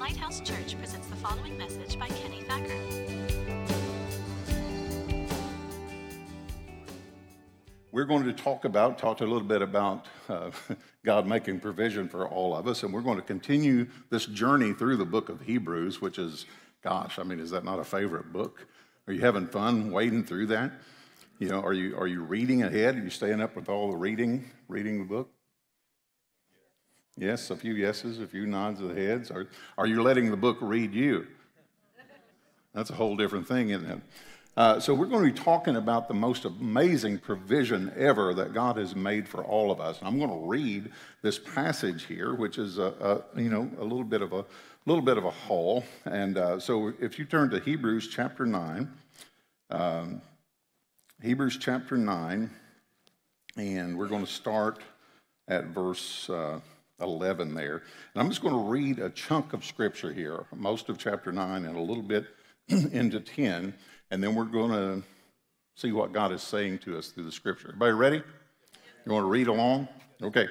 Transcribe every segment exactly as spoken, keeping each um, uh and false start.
Lighthouse Church presents the following message by Kenny Thacker. We're going to talk about, talk a little bit about uh, God making provision for all of us, and we're going to continue this journey through the book of Hebrews, which is, gosh, I mean, is that not a favorite book? Are you having fun wading through that? You know, are you are you reading ahead? Are you staying up with all the reading, reading the book? Yes, a few yeses, a few nods of the heads. Are, are you letting the book read you? That's a whole different thing, isn't it? Uh, so we're going to be talking about the most amazing provision ever that God has made for all of us. And I'm going to read this passage here, which is a, a you know a little bit of a little bit of a haul. And uh, so if you turn to Hebrews chapter nine, um, Hebrews chapter nine, and we're going to start at verse Uh, eleven there. And I'm just going to read a chunk of scripture here, most of chapter nine and a little bit into ten, and then we're going to see what God is saying to us through the scripture. Everybody ready? You want to read along? Okay.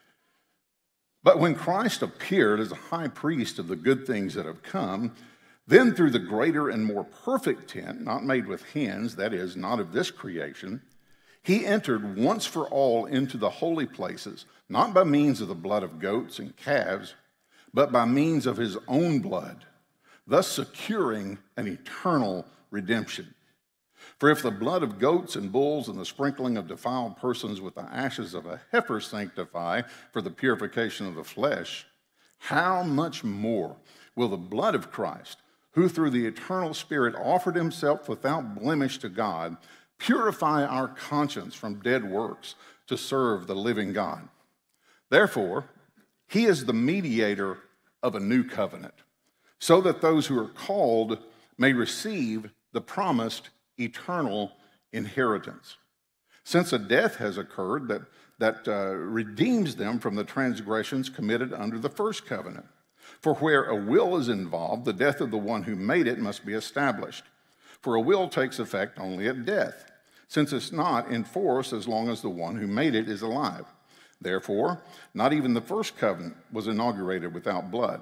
But when Christ appeared as a high priest of the good things that have come, then through the greater and more perfect tent, not made with hands, that is, not of this creation, he entered once for all into the holy places, not by means of the blood of goats and calves, but by means of his own blood, thus securing an eternal redemption. For if the blood of goats and bulls and the sprinkling of defiled persons with the ashes of a heifer sanctify for the purification of the flesh, how much more will the blood of Christ, who through the eternal Spirit offered himself without blemish to God, purify our conscience from dead works to serve the living God? Therefore, he is the mediator of a new covenant, so that those who are called may receive the promised eternal inheritance. Since a death has occurred that, that uh, redeems them from the transgressions committed under the first covenant. For where a will is involved, the death of the one who made it must be established. For a will takes effect only at death, since it's not in force as long as the one who made it is alive. Therefore, not even the first covenant was inaugurated without blood.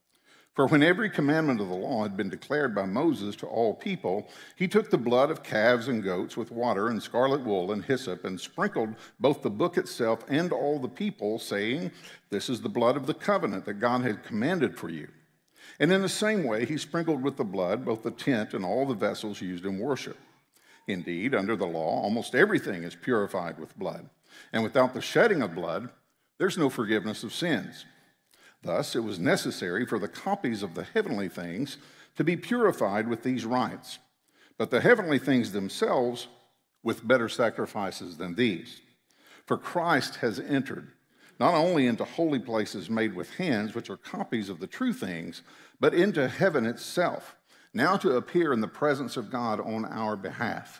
For when every commandment of the law had been declared by Moses to all people, he took the blood of calves and goats with water and scarlet wool and hyssop and sprinkled both the book itself and all the people, saying, "This is the blood of the covenant that God had commanded for you." And in the same way, he sprinkled with the blood both the tent and all the vessels used in worship. Indeed, under the law, almost everything is purified with blood. And without the shedding of blood, there's no forgiveness of sins. Thus, it was necessary for the copies of the heavenly things to be purified with these rites, but the heavenly things themselves with better sacrifices than these. For Christ has entered not only into holy places made with hands, which are copies of the true things, but into heaven itself, now to appear in the presence of God on our behalf.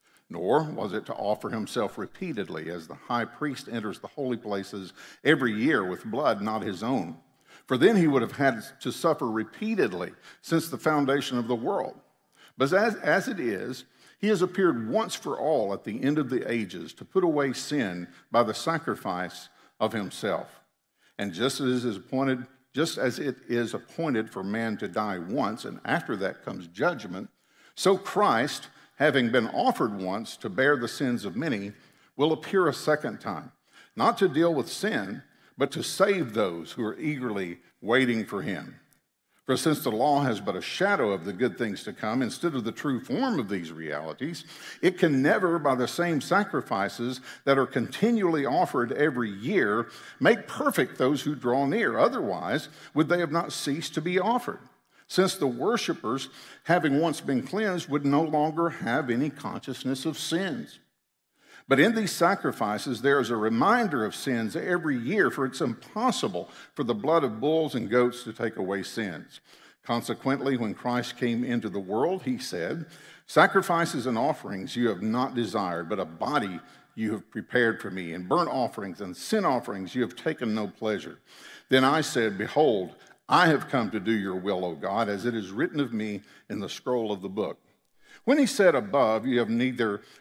Nor was it to offer himself repeatedly, as the high priest enters the holy places every year with blood not his own. For then he would have had to suffer repeatedly since the foundation of the world. But as, as it is, he has appeared once for all at the end of the ages to put away sin by the sacrifice of himself. And just as it is appointed, just as it is appointed for man to die once, and after that comes judgment, so Christ, having been offered once to bear the sins of many, will appear a second time, not to deal with sin, but to save those who are eagerly waiting for him. For since the law has but a shadow of the good things to come instead of the true form of these realities, it can never, by the same sacrifices that are continually offered every year, make perfect those who draw near. Otherwise, would they have not ceased to be offered, since the worshipers, having once been cleansed, would no longer have any consciousness of sins. But in these sacrifices, there is a reminder of sins every year, for it's impossible for the blood of bulls and goats to take away sins. Consequently, when Christ came into the world, he said, "Sacrifices and offerings you have not desired, but a body you have prepared for me, and burnt offerings and sin offerings you have taken no pleasure. Then I said, Behold, I have come to do your will, O God, as it is written of me in the scroll of the book." When he said above, "You have neither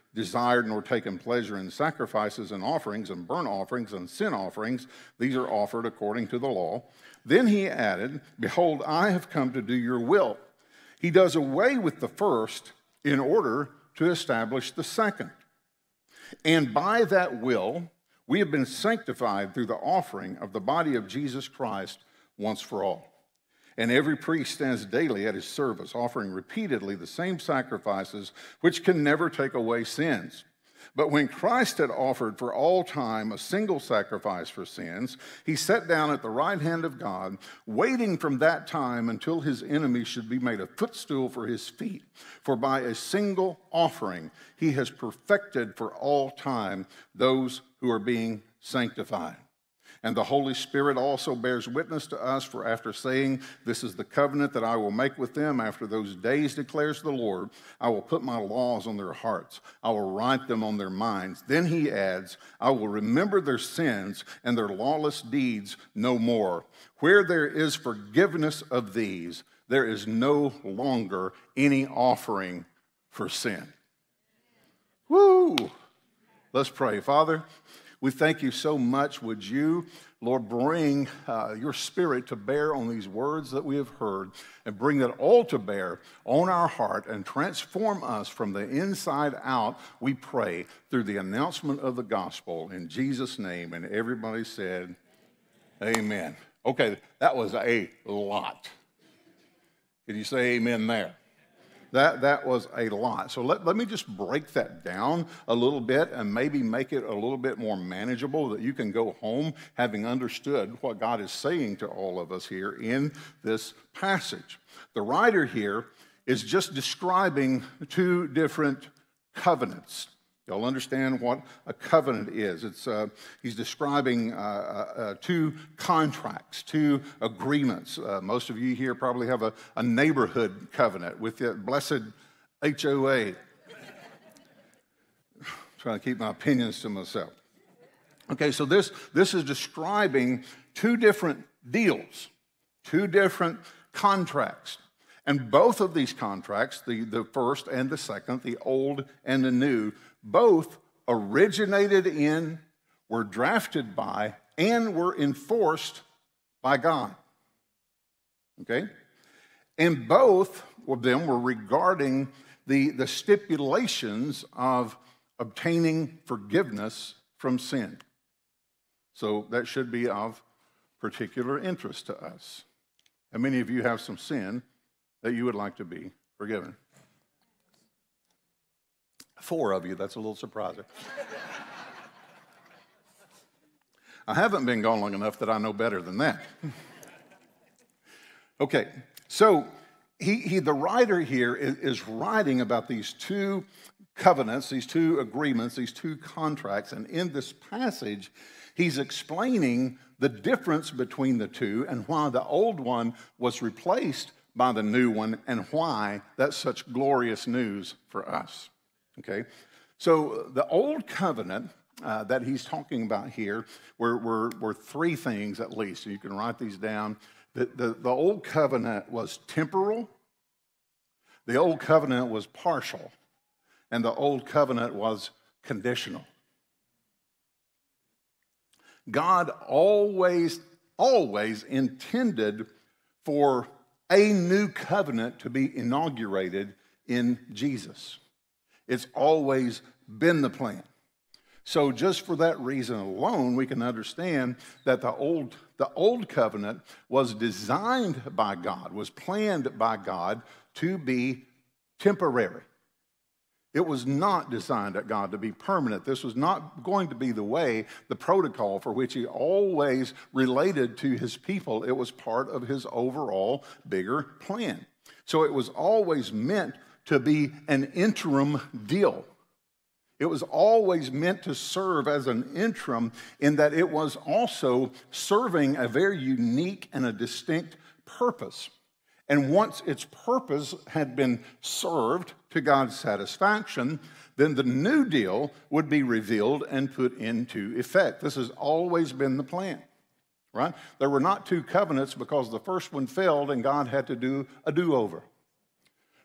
desired nor taken pleasure in sacrifices and offerings and burnt offerings and sin offerings. These are offered according to the law. Then he added, behold, I have come to do your will. He does away with the first in order to establish the second. And by that will, we have been sanctified through the offering of the body of Jesus Christ once for all. And every priest stands daily at his service, offering repeatedly the same sacrifices, which can never take away sins. But when Christ had offered for all time a single sacrifice for sins, he sat down at the right hand of God, waiting from that time until his enemies should be made a footstool for his feet. For by a single offering, he has perfected for all time those who are being sanctified. And the Holy Spirit also bears witness to us, for after saying, this is the covenant that I will make with them after those days, declares the Lord, I will put my laws on their hearts. I will write them on their minds. Then he adds, I will remember their sins and their lawless deeds no more. Where there is forgiveness of these, there is no longer any offering for sin. Woo! Let's pray. Father, we thank you so much. Would you, Lord, bring uh, your Spirit to bear on these words that we have heard and bring that all to bear on our heart and transform us from the inside out, we pray, through the announcement of the gospel in Jesus' name. And everybody said, amen. Okay, that was a lot. Can you say amen there? That, that was a lot. So let, let me just break that down a little bit and maybe make it a little bit more manageable that you can go home having understood what God is saying to all of us here in this passage. The writer here is just describing two different covenants. Y'all understand what a covenant is? It's uh, he's describing uh, uh, two contracts, two agreements. Uh, most of you here probably have a, a neighborhood covenant with the blessed H O A. Trying to keep my opinions to myself. Okay, so this, this is describing two different deals, two different contracts. And both of these contracts, the, the first and the second, the old and the new, both originated in, were drafted by, and were enforced by God. Okay? And both of them were regarding the, the stipulations of obtaining forgiveness from sin. So that should be of particular interest to us. How many of you have some sin that you would like to be forgiven? Four of you, that's a little surprising. I haven't been gone long enough that I know better than that. Okay, so he, he the writer here is, is writing about these two covenants, these two agreements, these two contracts, and in this passage, he's explaining the difference between the two and why the old one was replaced by the new one and why that's such glorious news for us. Okay, so the old covenant uh, that he's talking about here were, were, were three things at least. So you can write these down. The, the, the old covenant was temporal, the old covenant was partial, and the old covenant was conditional. God always, always intended for a new covenant to be inaugurated in Jesus. It's always been the plan. So just for that reason alone, we can understand that the old, the old covenant was designed by God, was planned by God to be temporary. It was not designed at God to be permanent. This was not going to be the way, the protocol for which he always related to his people. It was part of his overall bigger plan. So it was always meant to be an interim deal. It was always meant to serve as an interim in that it was also serving a very unique and a distinct purpose. And once its purpose had been served to God's satisfaction, then the new deal would be revealed and put into effect. This has always been the plan, right? There were not two covenants because the first one failed and God had to do a do-over.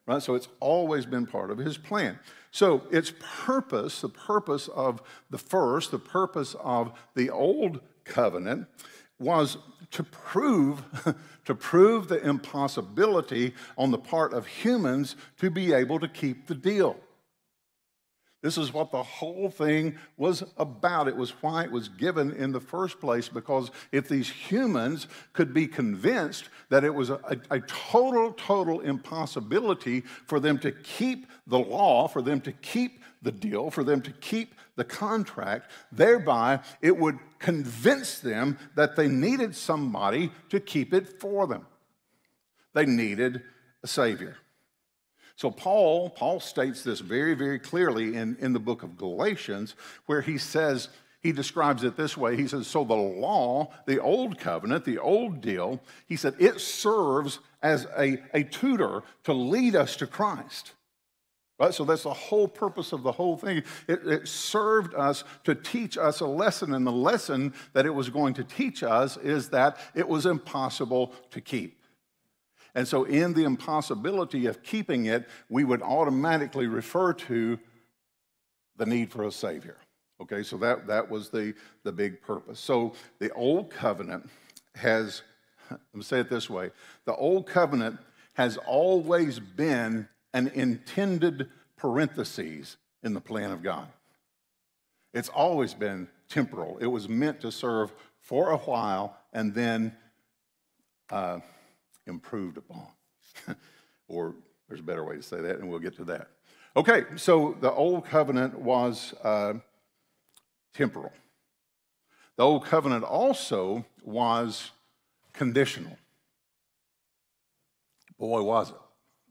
right? So it's always been part of his plan. So its purpose, the purpose of the first, the purpose of the old covenant was to prove, to prove the impossibility on the part of humans to be able to keep the deal. This is what the whole thing was about. It was why it was given in the first place, because if these humans could be convinced that it was a, a, a total, total impossibility for them to keep the law, for them to keep the deal, for them to keep the contract, thereby it would convince them that they needed somebody to keep it for them. They needed a Savior. So Paul, Paul states this very, very clearly in, in the book of Galatians, where he says, he describes it this way. He says, so the law, the old covenant, the old deal, he said, it serves as a, a tutor to lead us to Christ. Right? So that's the whole purpose of the whole thing. It, it served us to teach us a lesson, and the lesson that it was going to teach us is that it was impossible to keep. And so in the impossibility of keeping it, we would automatically refer to the need for a Savior. Okay, so that, that was the, the big purpose. So the Old Covenant has, let me say it this way, the Old Covenant has always been an intended parenthesis in the plan of God. It's always been temporal. It was meant to serve for a while and then uh, improved upon. Or there's a better way to say that, and we'll get to that. Okay, so the Old Covenant was uh, temporal. The Old Covenant also was conditional. Boy, was it.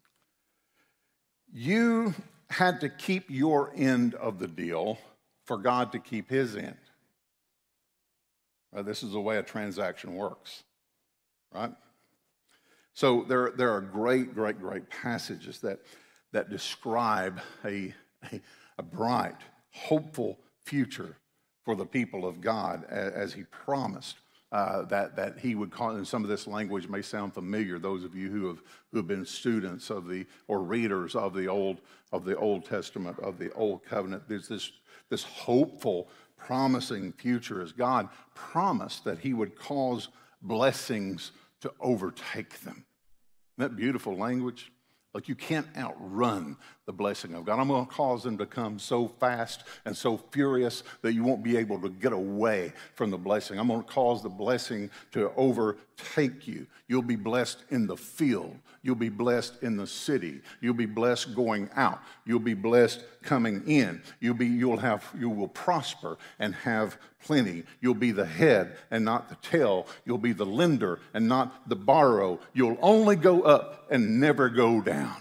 You had to keep your end of the deal for God to keep his end. Right, this is the way a transaction works, right? So there, there are great, great, great passages that, that describe a, a, a bright, hopeful future for the people of God as, as he promised uh, that, that he would call, and some of this language may sound familiar, those of you who have, who have been students of the, or readers of the Old, of the Old Testament, of the Old Covenant. There's this, this hopeful, promising future as God promised that he would cause blessings to overtake them. Isn't that beautiful language? Like you can't outrun the blessing of God. I'm going to cause them to come so fast and so furious that you won't be able to get away from the blessing. I'm going to cause the blessing to overtake you. You'll be blessed in the field. You'll be blessed in the city. You'll be blessed going out. You'll be blessed coming in. You'll be, you'll have, you will prosper and have plenty. You'll be the head and not the tail. You'll be the lender and not the borrower. You'll only go up and never go down.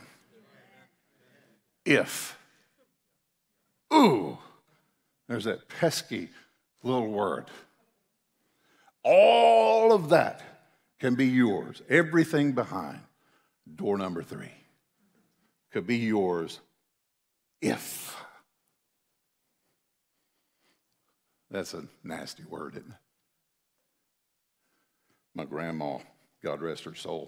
If. Ooh, there's that pesky little word. All of that can be yours. Everything behind door number three could be yours if. That's a nasty word, isn't it? My grandma, God rest her soul,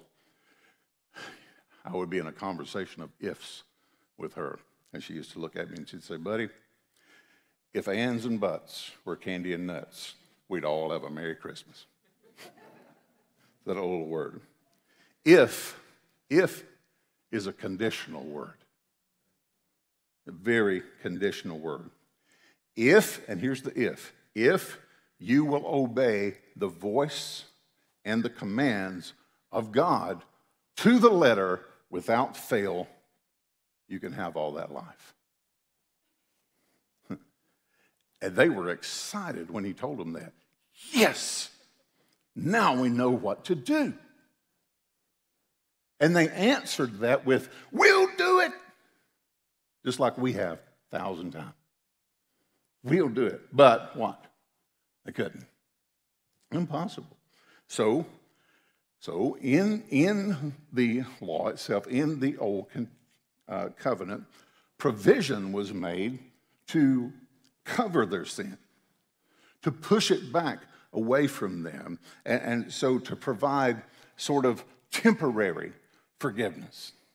I would be in a conversation of ifs with her. And she used to look at me and she'd say, buddy, if ands and buts were candy and nuts, we'd all have a Merry Christmas. That old word. If, if is a conditional word. A very conditional word. If, and here's the if, if you will obey the voice and the commands of God to the letter without fail, you can have all that life. And they were excited when he told them that. Yes, now we know what to do. And they answered that with, we'll do it. Just like we have a thousand times. We'll do it. But what? They couldn't. Impossible. So, so in, in the law itself, in the old uh, covenant, provision was made to cover their sin, to push it back away from them, and, and so to provide sort of temporary forgiveness.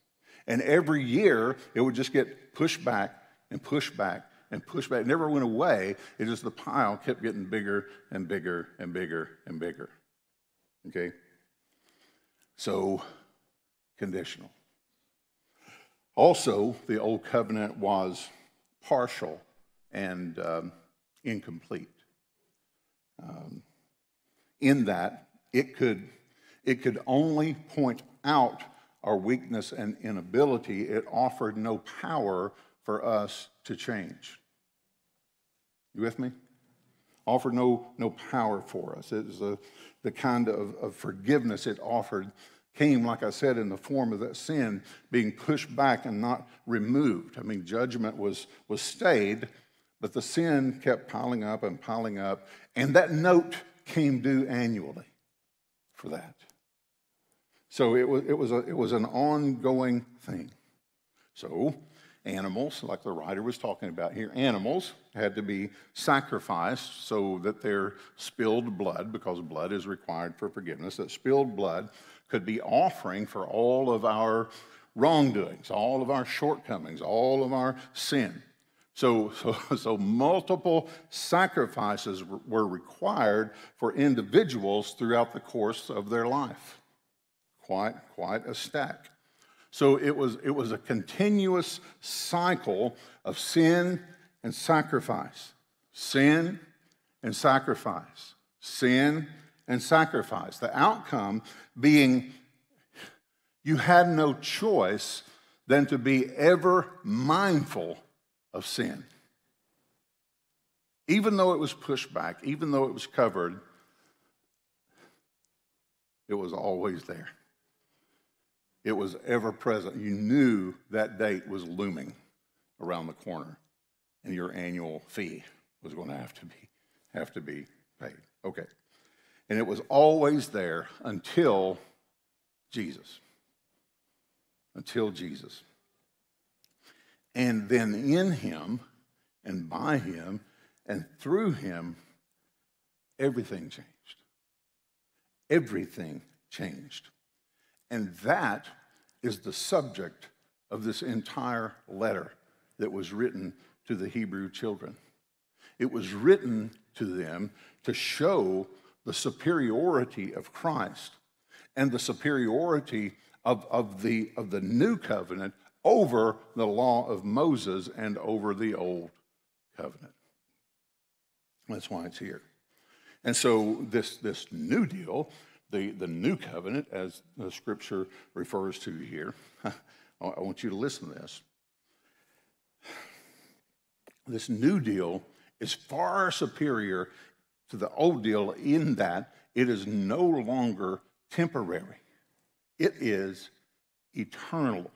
And every year, it would just get pushed back and pushed back and pushed back. It never went away. It just, the pile kept getting bigger and bigger and bigger and bigger. Okay? So, conditional. Also, the Old Covenant was partial and um, incomplete. Um, in that, it could, it could only point out our weakness and inability. It offered no power for us to change. You with me? Offered no, no power for us. It was a, the kind of, of forgiveness it offered came, like I said, in the form of that sin being pushed back and not removed. I mean, judgment was, was stayed, but the sin kept piling up and piling up, and that note came due annually for that. So it was, it was, a, it was an ongoing thing. So animals, like the writer was talking about here, animals had to be sacrificed so that their spilled blood, because blood is required for forgiveness, that spilled blood could be offering for all of our wrongdoings, all of our shortcomings, all of our sin. So, so, so multiple sacrifices were required for individuals throughout the course of their life. Quite, quite a stack. So it was, it was a continuous cycle of sin and sacrifice. Sin and sacrifice. Sin and sacrifice. The outcome being you had no choice than to be ever mindful of sin. Even though it was pushed back, even though it was covered, it was always there. It was ever present. You knew that date was looming around the corner, and your annual fee was going to have to be, have to be paid. Okay. And it was always there until Jesus. Until Jesus. And then in him, and by him, and through him, everything changed. Everything changed. And that is the subject of this entire letter that was written to the Hebrew children. It was written to them to show the superiority of Christ and the superiority of, of, the, of the new covenant over the law of Moses and over the old covenant. That's why it's here. And so this, this new deal, the, the new covenant, as the scripture refers to here, I want you to listen to this. This new deal is far superior to the old deal in that it is no longer temporary. It is eternal.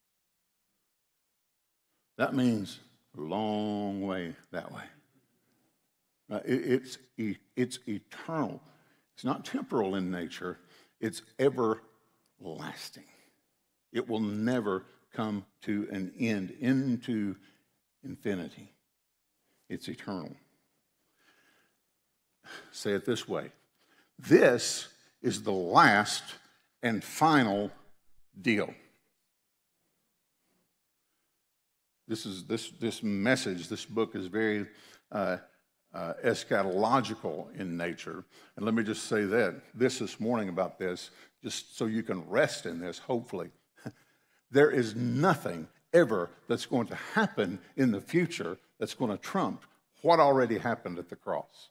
That means a long way that way. Uh, it, it's, it's eternal. It's not temporal in nature. It's everlasting. It will never come to an end, into infinity. It's eternal. Say it this way. This is the last and final deal. This is this this message, this book is very uh, uh, eschatological in nature. And let me just say that this this morning about this, just so you can rest in this, hopefully. There is nothing ever that's going to happen in the future that's going to trump what already happened at the cross.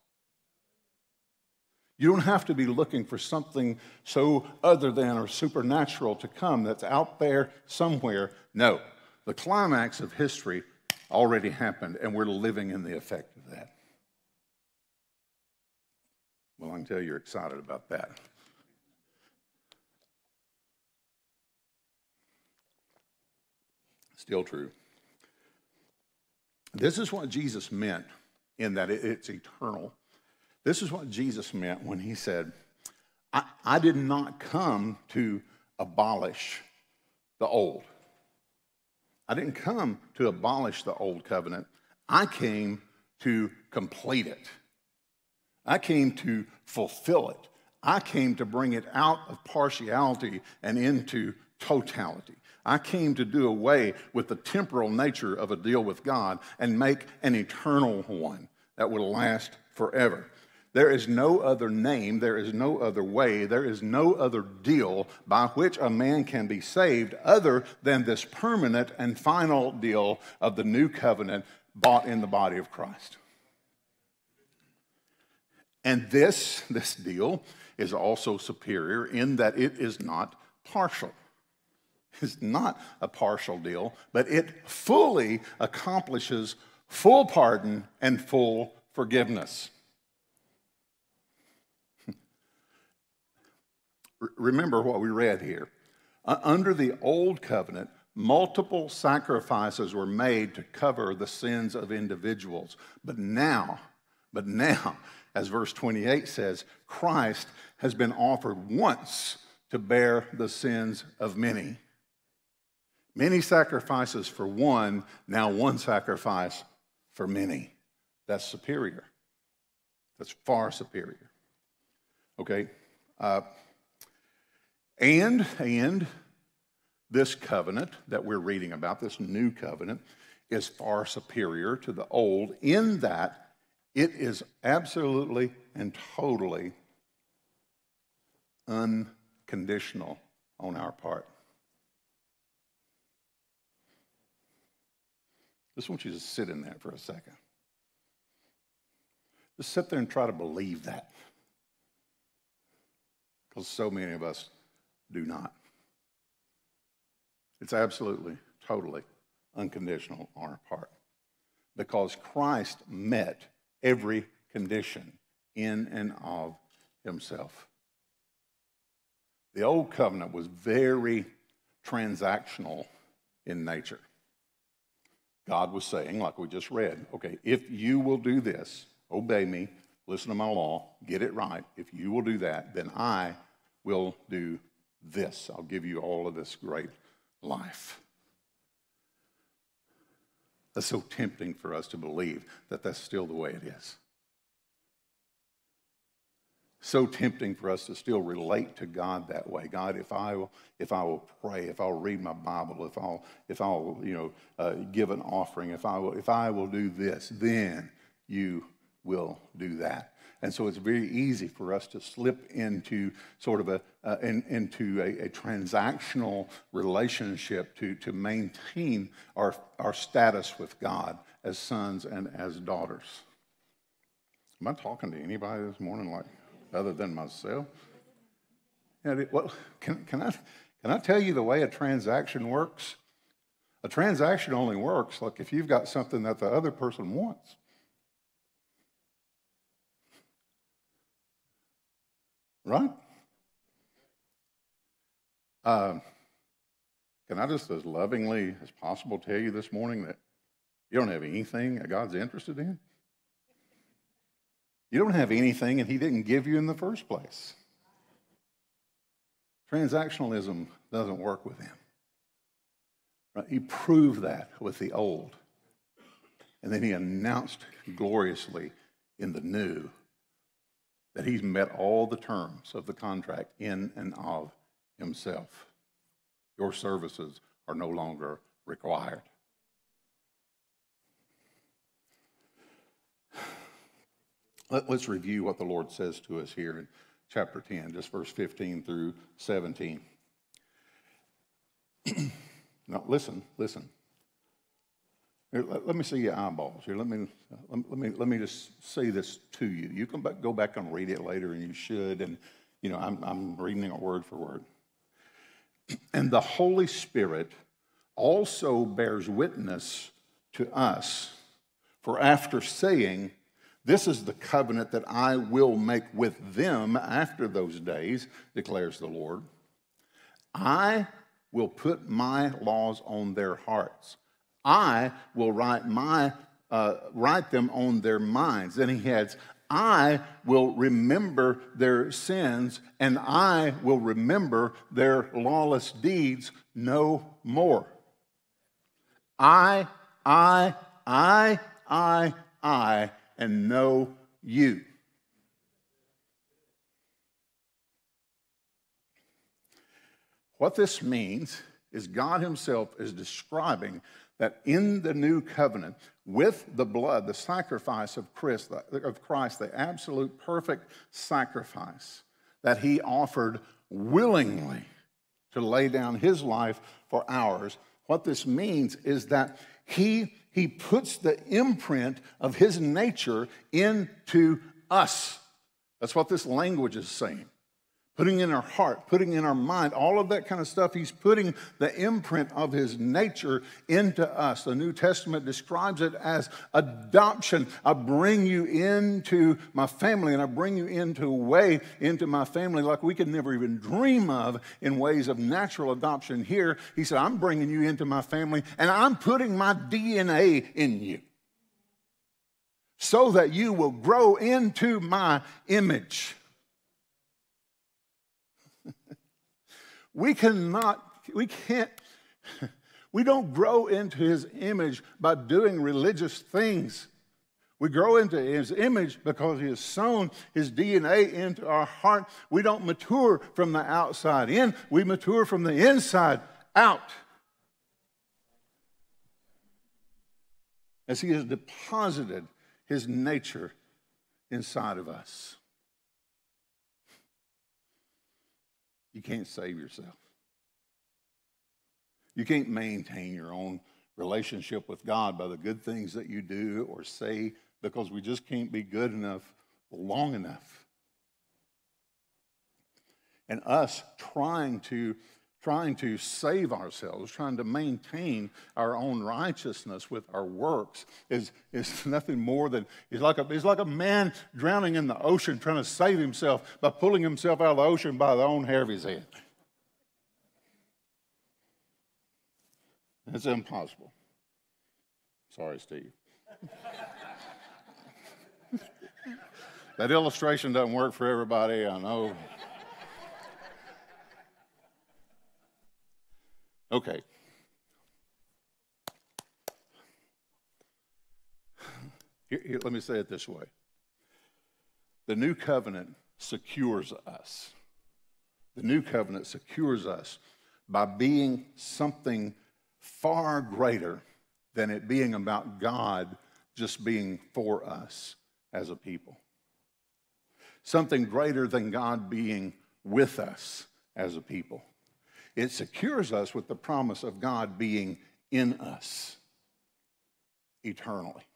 You don't have to be looking for something so other than or supernatural to come that's out there somewhere. No, the climax of history already happened, and we're living in the effect of that. Well, I can tell you're excited about that. Still true. This is what Jesus meant in that it's eternal. This is what Jesus meant when he said, I, I did not come to abolish the old. I didn't come to abolish the old covenant. I came to complete it. I came to fulfill it. I came to bring it out of partiality and into totality. I came to do away with the temporal nature of a deal with God and make an eternal one that will last forever. There is no other name, there is no other way, there is no other deal by which a man can be saved other than this permanent and final deal of the new covenant bought in the body of Christ. And this, this deal is also superior in that it is not partial. It's not a partial deal, but it fully accomplishes full pardon and full forgiveness. Remember what we read here. Under the old covenant, multiple sacrifices were made to cover the sins of individuals. But now, but now, as verse twenty-eight says, Christ has been offered once to bear the sins of many. Many sacrifices for one, now one sacrifice for many. That's superior. That's far superior. Okay? Uh, And, and this covenant that we're reading about, this new covenant, is far superior to the old in that it is absolutely and totally unconditional on our part. Just want you to sit in that for a second. Just sit there and try to believe that. Because so many of us do not. It's absolutely, totally unconditional on our part. Because Christ met every condition in and of himself. The old covenant was very transactional in nature. God was saying, like we just read, okay, if you will do this, obey me, listen to my law, get it right, if you will do that, then I will do this. I'll give you all of this great life. That's so tempting for us to believe that that's still the way it is. So tempting for us to still relate to God that way. God, if I will, if I will pray, if I'll read my Bible, if I'll, if I'll, you know, uh, give an offering, if I will, if I will do this, then you will do that. And so it's very easy for us to slip into sort of a uh, in, into a, a transactional relationship to to maintain our our status with God as sons and as daughters. Am I talking to anybody this morning, like other than myself? Yeah, well, can can I can I tell you the way a transaction works? A transaction only works like if you've got something that the other person wants. Right? Uh, can I just as lovingly as possible tell you this morning that you don't have anything that God's interested in? You don't have anything that he didn't give you in the first place. Transactionalism doesn't work with him. Right? He proved that with the old. And then he announced gloriously in the new that he's met all the terms of the contract in and of himself. Your services are no longer required. Let, let's review what the Lord says to us here in chapter ten, just verse fifteen through seventeen. Now, listen, listen. Here, let, let me see your eyeballs here. Let me, let, let me let me just say this to you. You can back, go back and read it later, and you should. And you know, I'm I'm reading it word for word. And the Holy Spirit also bears witness to us. For after saying, "This is the covenant that I will make with them after those days," declares the Lord, "I will put my laws on their hearts. I will write my uh, write them on their minds." Then he adds, "I will remember their sins, and I will remember their lawless deeds no more." I, I, I, I, I, and know you. What this means is God himself is describing that in the new covenant, with the blood, the sacrifice of Christ, of Christ, the absolute perfect sacrifice that he offered willingly to lay down his life for ours, what this means is that he, he puts the imprint of his nature into us. That's what this language is saying. Putting in our heart, putting in our mind, all of that kind of stuff. He's putting the imprint of his nature into us. The New Testament describes it as adoption. I bring you into my family, and I bring you into a way into my family like we could never even dream of in ways of natural adoption here. He said, I'm bringing you into my family, and I'm putting my D N A in you so that you will grow into my image. We cannot, we can't, we don't grow into his image by doing religious things. We grow into his image because he has sown his D N A into our heart. We don't mature from the outside in. We mature from the inside out. As he has deposited his nature inside of us. You can't save yourself. You can't maintain your own relationship with God by the good things that you do or say, because we just can't be good enough long enough. And us trying to trying to save ourselves, trying to maintain our own righteousness with our works is, is nothing more than, it's like, a, it's like a man drowning in the ocean trying to save himself by pulling himself out of the ocean by the own hair of his head. It's impossible. Sorry, Steve. That illustration doesn't work for everybody, I know. Okay. Here, here, let me say it this way. The new covenant secures us. The new covenant secures us by being something far greater than it being about God just being for us as a people. Something greater than God being with us as a people. It secures us with the promise of God being in us eternally.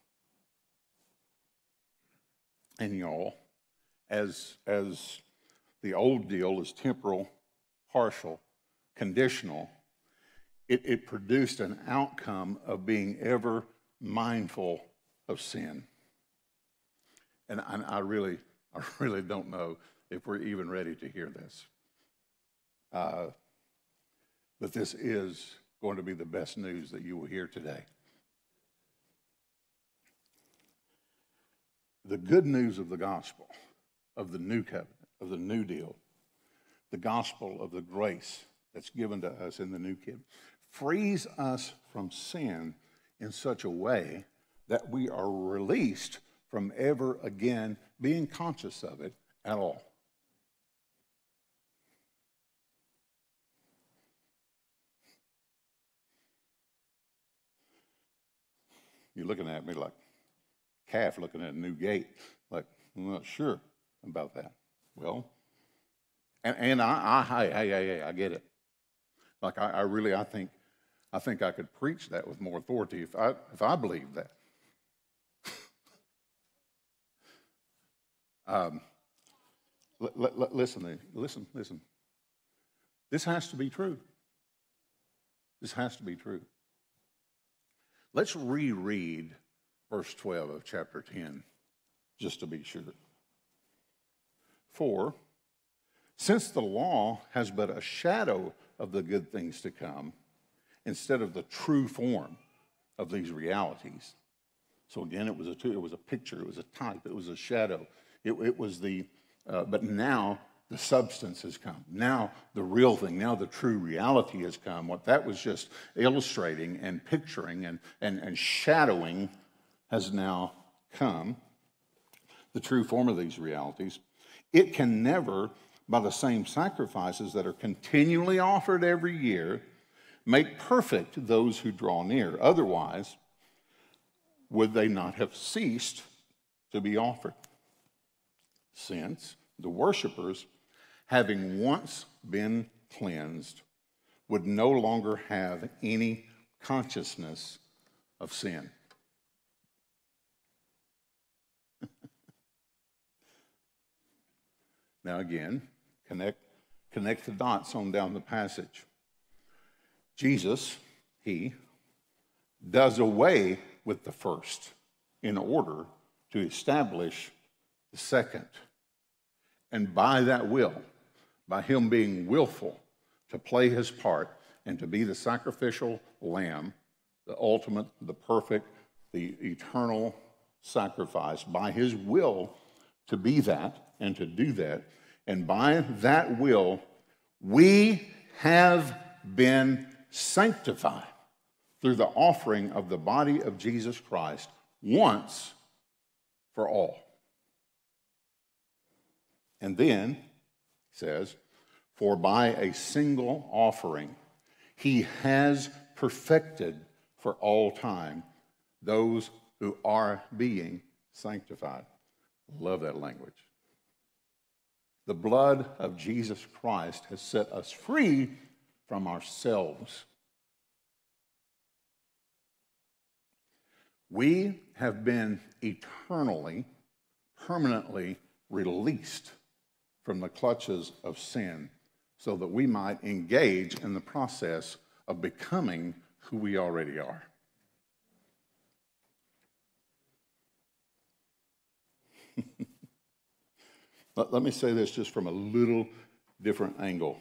And y'all, as, as the old deal is temporal, partial, conditional, it, it produced an outcome of being ever mindful of sin. And I, I really, I really don't know if we're even ready to hear this. Uh, But this is going to be the best news that you will hear today. The good news of the gospel, of the new covenant, of the new deal, the gospel of the grace that's given to us in the new covenant, frees us from sin in such a way that we are released from ever again being conscious of it at all. You're looking at me like a calf looking at a new gate. Like, I'm not sure about that. Well, and, and I, I, hey, hey, hey, hey, I get it. Like, I, I really, I think, I think I could preach that with more authority if I, if I believed that. um, l- l- listen, listen, listen. This has to be true. This has to be true. Let's reread verse twelve of chapter ten, just to be sure. For, since the law has but a shadow of the good things to come, instead of the true form of these realities. So again, it was a it was a picture, it was a type, it was a shadow. It, it was the, uh, but now the substance has come. Now the real thing, now the true reality has come. What that was just illustrating and picturing and, and, and shadowing has now come. The true form of these realities. It can never, by the same sacrifices that are continually offered every year, make perfect those who draw near. Otherwise, would they not have ceased to be offered? Since the worshipers, having once been cleansed, would no longer have any consciousness of sin. Now again, connect, connect the dots on down the passage. Jesus, he, does away with the first in order to establish the second. And by that will, by him being willful to play his part and to be the sacrificial lamb, the ultimate, the perfect, the eternal sacrifice, by his will to be that and to do that, and by that will, we have been sanctified through the offering of the body of Jesus Christ once for all. And then, it says, for by a single offering, he has perfected for all time those who are being sanctified. Love that language. The blood of Jesus Christ has set us free from ourselves. We have been eternally, permanently released from the clutches of sin so that we might engage in the process of becoming who we already are. let, let me say this just from a little different angle.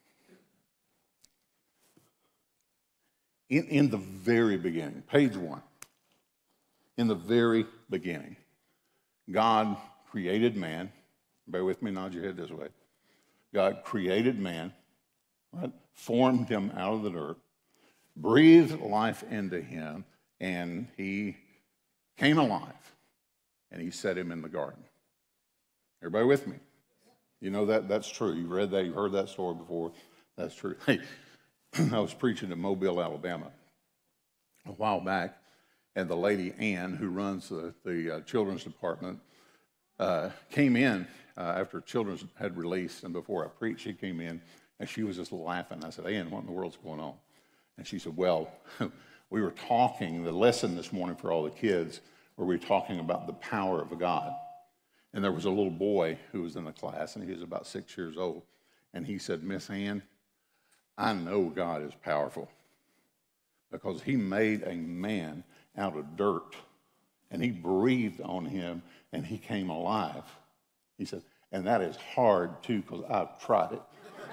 In, in the very beginning, page one, in the very beginning, God created man. Bear with me, nod your head this way. God created man, right? Formed him out of the dirt, breathed life into him, and he came alive, and he set him in the garden. Everybody with me? You know that that's true. You've read that, you've heard that story before. That's true. Hey, I was preaching in Mobile, Alabama a while back, and the lady Ann, who runs the, the uh, children's department, uh, came in uh, after children's had released, and before I preached, she came in, and she was just laughing. I said, Ann, what in the world's going on? And she said, well, we were talking, the lesson this morning for all the kids, where we were talking about the power of God. And there was a little boy who was in the class, and he was about six years old, and he said, Miss Ann, I know God is powerful because he made a man out of dirt, and he breathed on him, and he came alive. He said, and that is hard, too, because I've tried it.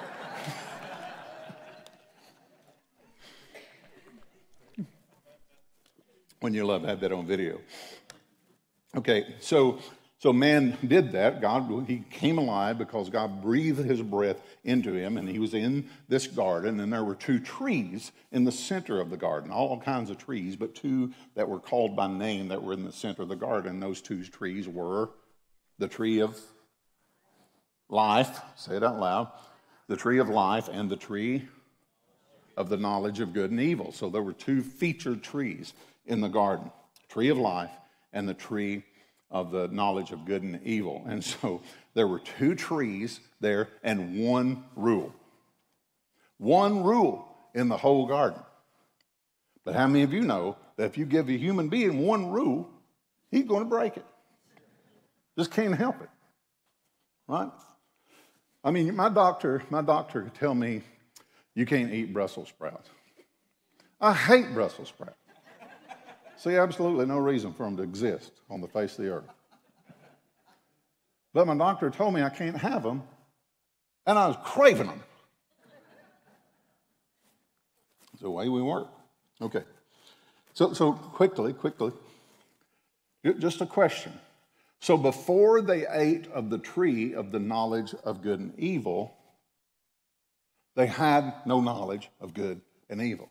When you love, had that on video. Okay, so so man did that. God, he came alive because God breathed his breath into him, and he was in this garden, and there were two trees in the center of the garden, all kinds of trees, but two that were called by name that were in the center of the garden. Those two trees were the tree of life, say it out loud, the tree of life and the tree of the knowledge of good and evil. So there were two featured trees in the garden, tree of life and the tree of the knowledge of good and evil. And so there were two trees there and one rule. One rule in the whole garden. But how many of you know that if you give a human being one rule, he's going to break it? Just can't help it, right? I mean, my doctor, my doctor could tell me, you can't eat Brussels sprouts. I hate Brussels sprouts. See absolutely no reason for them to exist on the face of the earth. But my doctor told me I can't have them, and I was craving them. It's the way we work. Okay. So, so quickly, quickly, just a question. So before they ate of the tree of the knowledge of good and evil, they had no knowledge of good and evil.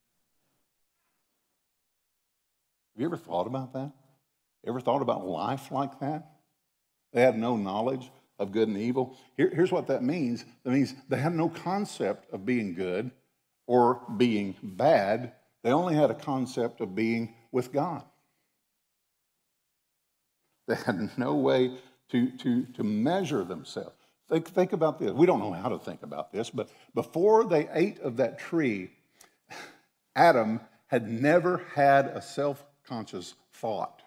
Have you ever thought about that? Ever thought about life like that? They had no knowledge of good and evil. Here, here's what that means. That means they had no concept of being good or being bad. They only had a concept of being with God. They had no way to, to, to measure themselves. Think, think about this. We don't know how to think about this, but before they ate of that tree, Adam had never had a self-conscious thought.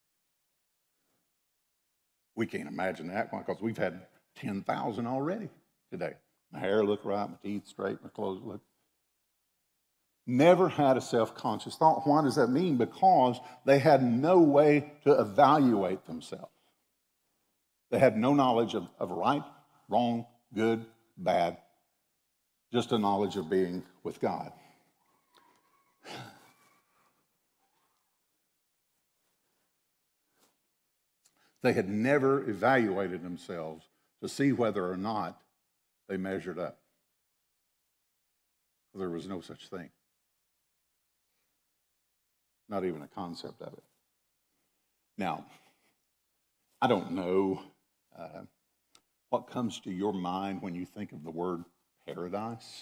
We can't imagine that because we've had ten thousand already today. My hair look right, my teeth straight, my clothes look. Never had a self-conscious thought. Why does that mean? Because they had no way to evaluate themselves. They had no knowledge of, of right, wrong, good, bad, just a knowledge of being with God. They had never evaluated themselves to see whether or not they measured up. There was no such thing. Not even a concept of it. Now, I don't know uh, what comes to your mind when you think of the word paradise.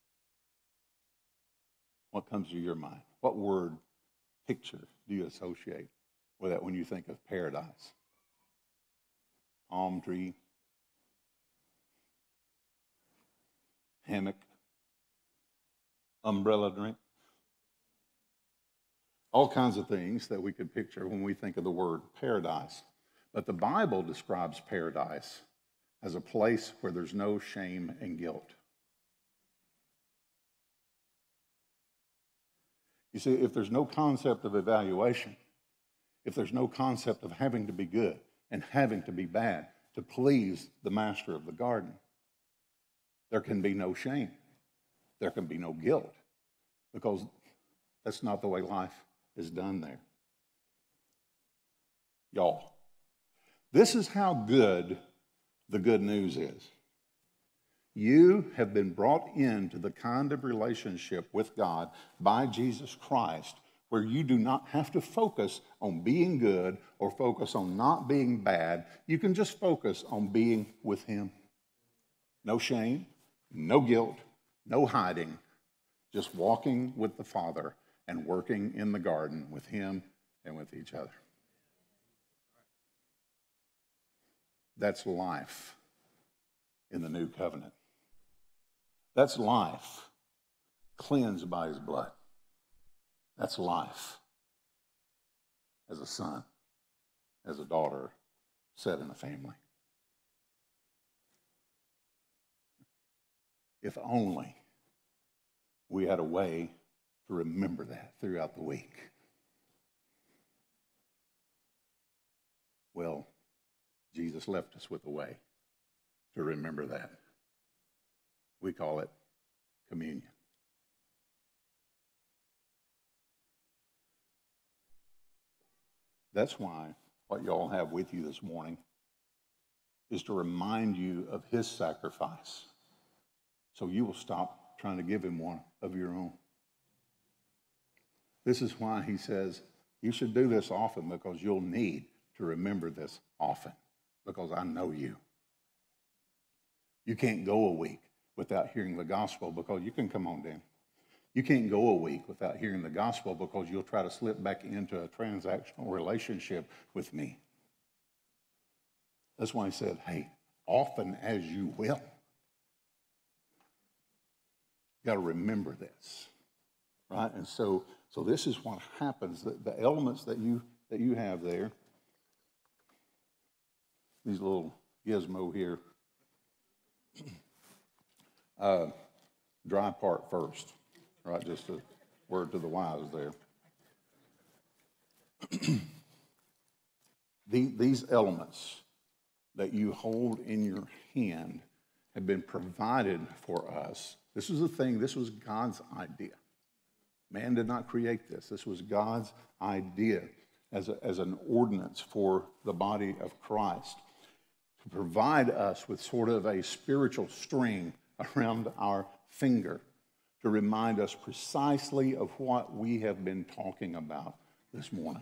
What comes to your mind? What word, picture do you associate with that when you think of paradise? Palm tree, hammock, umbrella drink. All kinds of things that we could picture when we think of the word paradise. But the Bible describes paradise as a place where there's no shame and guilt. You see, if there's no concept of evaluation, if there's no concept of having to be good and having to be bad to please the master of the garden, there can be no shame. There can be no guilt, because that's not the way life is done there. Y'all, this is how good the good news is. You have been brought into the kind of relationship with God by Jesus Christ where you do not have to focus on being good or focus on not being bad. You can just focus on being with Him. No shame, no guilt, no hiding, just walking with the Father and working in the garden with Him and with each other. That's life in the new covenant. That's life cleansed by His blood. That's life as a son, as a daughter, set in a family. If only we had a way to remember that throughout the week. Well, Jesus left us with a way to remember that. We call it communion. That's why what y'all have with you this morning is to remind you of His sacrifice, so you will stop trying to give Him one of your own. This is why He says you should do this often, because you'll need to remember this often, because I know you. You can't go a week without hearing the gospel, because you can come on down. You can't go a week without hearing the gospel, because you'll try to slip back into a transactional relationship with me. That's why He said, hey, often as you will. You got to remember this, right? And so, so this is what happens. The, the elements that you that you have there, these little gizmo here, uh, dry part first, right? Just a word to the wise there. the, these elements that you hold in your hand have been provided for us. This was the thing, this was God's idea. Man did not create this. This was God's idea as, a, as an ordinance for the body of Christ, to provide us with sort of a spiritual string around our finger to remind us precisely of what we have been talking about this morning.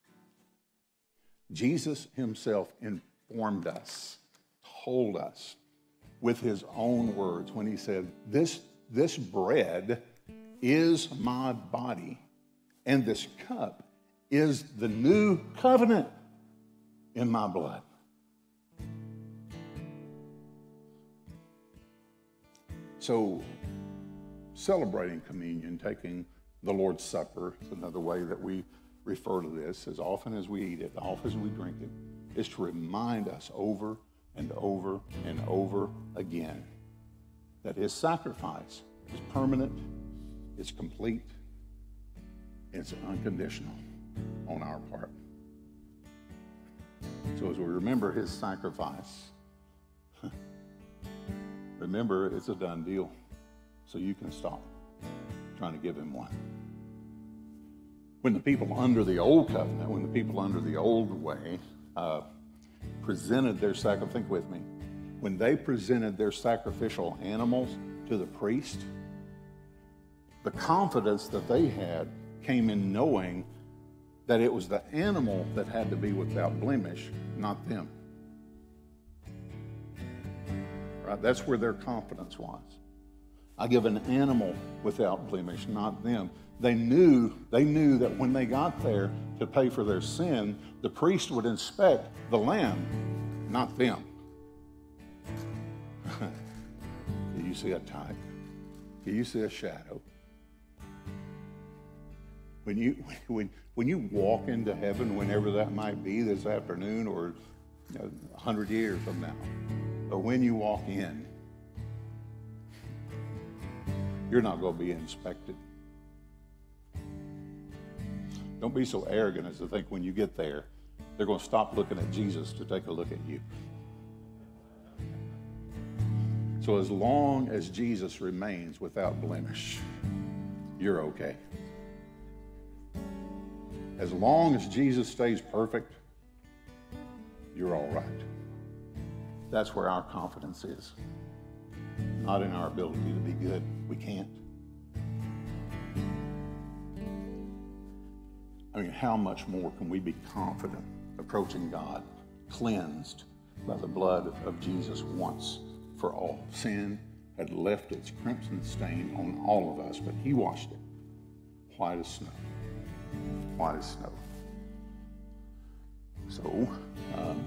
Jesus Himself informed us, told us with His own words when He said, this, this bread is my body, and this cup is the new covenant in my blood. So, celebrating communion, taking the Lord's Supper, is another way that we refer to this, as often as we eat it, as often as we drink it, is to remind us over and over and over again that his sacrifice is permanent, it's complete, it's unconditional on our part. So as we remember his sacrifice, remember it's a done deal, so you can stop trying to give him one. When the people under the old covenant, when the people under the old way uh, presented their sacrifice, think with me, when they presented their sacrificial animals to the priest, the confidence that they had came in knowing that it was the animal that had to be without blemish, not them. Right? That's where their confidence was. I give an animal without blemish, not them. They knew, they knew that when they got there to pay for their sin, the priest would inspect the lamb, not them. Do you see a type? Do you see a shadow? When you when when you walk into heaven, whenever that might be, this afternoon or you know, a hundred years from now, but when you walk in, you're not going to be inspected. Don't be so arrogant as to think when you get there, they're going to stop looking at Jesus to take a look at you. So as long as Jesus remains without blemish, you're okay. As long as Jesus stays perfect, you're all right. That's where our confidence is. Not in our ability to be good. We can't. I mean, how much more can we be confident approaching God, cleansed by the blood of Jesus once for all? Sin had left its crimson stain on all of us, but he washed it white as snow. White as snow. So, um,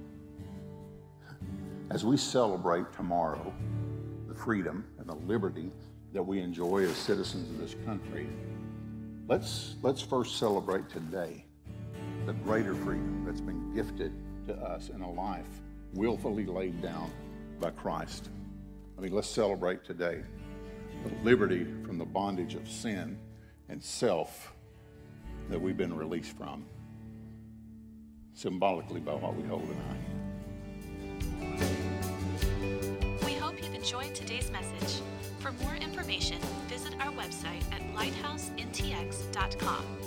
as we celebrate tomorrow the freedom and the liberty that we enjoy as citizens of this country, let's let's first celebrate today the greater freedom that's been gifted to us in a life willfully laid down by Christ. I mean, let's celebrate today the liberty from the bondage of sin and self that we've been released from, symbolically by what we hold in our hand. We hope you've enjoyed today's message. For more information, visit our website at lighthouse n t x dot com.